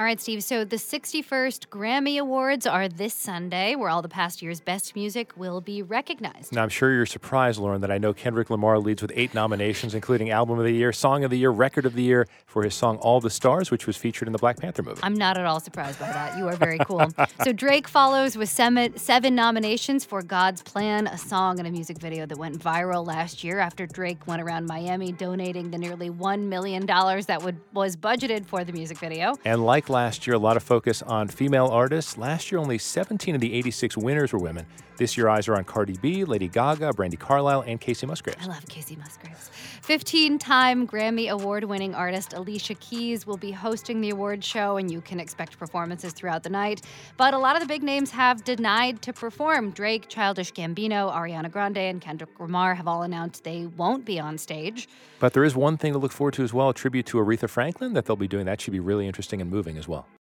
All right, Steve. So the 61st Grammy Awards are this Sunday, where all the past year's best music will be recognized. Now, I'm sure you're surprised, Lauren, that I know Kendrick Lamar leads with 8 nominations, including Album of the Year, Song of the Year, Record of the Year for his song All the Stars, which was featured in the Black Panther movie. I'm not at all surprised by that. You are very cool. So Drake follows with 7 nominations for God's Plan, a song and a music video that went viral last year after Drake went around Miami donating the nearly $1 million that was budgeted for the music video. And like last year, a lot of focus on female artists. Last year, only 17 of the 86 winners were women. This year, eyes are on Cardi B, Lady Gaga, Brandi Carlile, and Kacey Musgraves. I love Kacey Musgraves. 15-time Grammy Award-winning artist Alicia Keys will be hosting the award show, and you can expect performances throughout the night. But a lot of the big names have denied to perform. Drake, Childish Gambino, Ariana Grande, and Kendrick Lamar have all announced they won't be on stage. But there is one thing to look forward to as well, a tribute to Aretha Franklin that they'll be doing. That should be really interesting and moving as well.